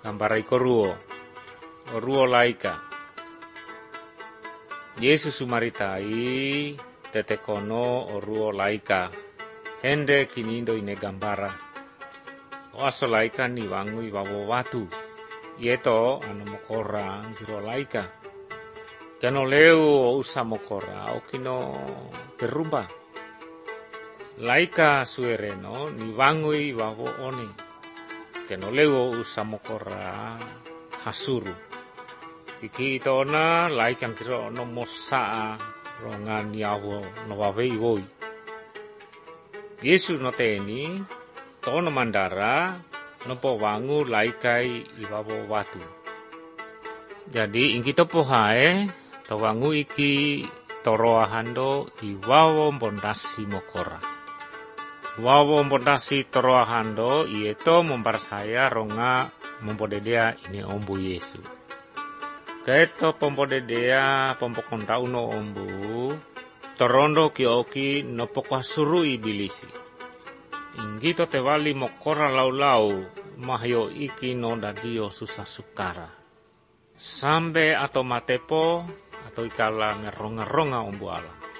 gambara iko ruo laika. Yesus sumaritai tetekono o ruo laika. Hende kinindo ine gambara. O aso laika ni wangu iwawo watu. Ieto ano mokora ngiro laika. Kano leu o usa mokora o kino perumba. Laika suereno ni wangu iwawo one. Kano leu o usa mokora hasuru. Iki itona laika ngiro no mosaa rongan yawo no wawei woi. Yesus no teni tono mandara no po wangu laikai iwawo watu. Jadi ingkito po hae to wangu iki toroahando iwawo mbondasi mokora. Wawo mbondasi toroahando ieto membarsaya ronga membodedea ini ombu Yesu. Kaito pombodedea pompokonda uno ombu torondo kioki no pokwa suru ibilisi. Inggito tewali mokora lau-lau mahyo iki no dadio susah sukara. Sambe atau matepo atau ikala ngeronga-ronga ombu ala.